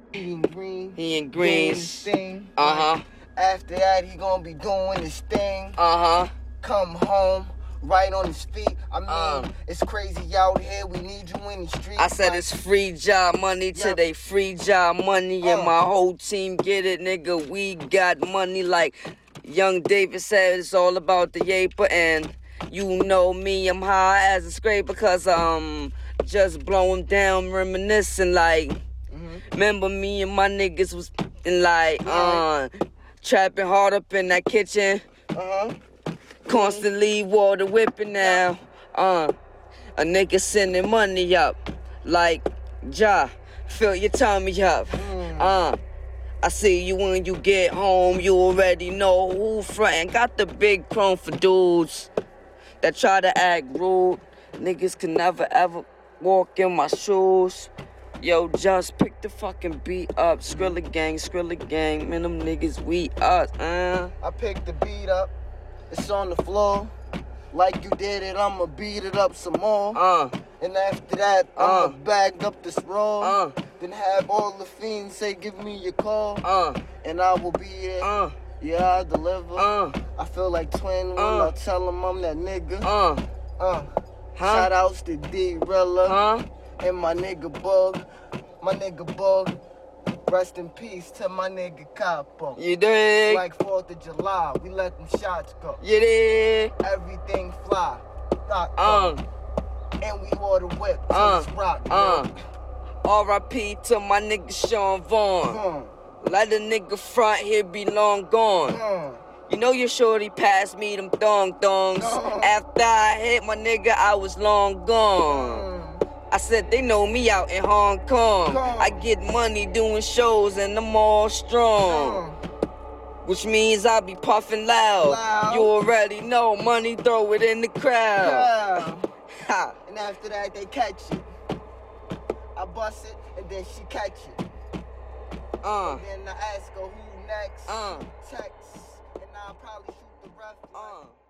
Eating green. He in doing greens. his thing. Uh-huh. After that, he gonna be doing his thing. Uh-huh. Come home, right on his feet. I mean, it's crazy out here. We need you in the streets. I said it's free job money today, free job money, and my whole team get it, nigga. We got money like Young David said. It's all about the yaper, and you know me, I'm high as a scraper, cause just blowing down, reminiscing like. Remember me and my niggas was in like trapping hard up in that kitchen. Constantly water whipping now. A nigga sending money up. Like, Ja, fill your tummy up. I see you when you get home. You already know who frontin'. Got the big chrome for dudes that try to act rude. Niggas can never ever walk in my shoes. Yo, just pick the fucking beat up. Skrilla gang, man, them niggas, we us, I picked the beat up. It's on the floor. Like you did it, I'ma beat it up some more. And after that, I'ma bag up this roll. Then have all the fiends say, give me your call. And I will be there. Yeah, I deliver. I feel like Twin when I tell him I'm that nigga. Shout outs to D-Rilla. And my nigga Bug. Rest in peace to my nigga Capo. You dig? Like 4th of July, we let them shots go. You dig? Everything fly. And we order whip to this rock. R.I.P. to my nigga Sean Vaughn. Let a nigga front here be long gone. You know your shorty passed me them thongs. After I hit my nigga, I was long gone. I said they know me out in Hong Kong. I get money doing shows and I'm all strong. Which means I be puffing loud. You already know money, throw it in the crowd. And after that they catch it. I bust it and then she catch it. And then I ask her who next. Text. And I'll probably shoot the ref.